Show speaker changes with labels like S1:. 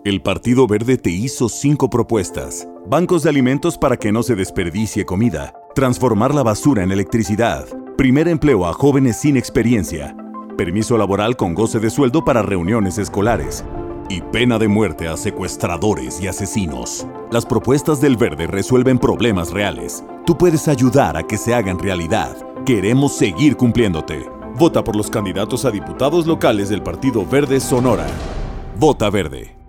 S1: El Partido Verde te hizo 5 propuestas. Bancos de alimentos para que no se desperdicie comida. Transformar la basura en electricidad. Primer empleo a jóvenes sin experiencia. Permiso laboral con goce de sueldo para reuniones escolares. Y pena de muerte a secuestradores y asesinos. Las propuestas del Verde resuelven problemas reales. Tú puedes ayudar a que se hagan realidad. Queremos seguir cumpliéndote. Vota por los candidatos a diputados locales del Partido Verde Sonora. Vota Verde.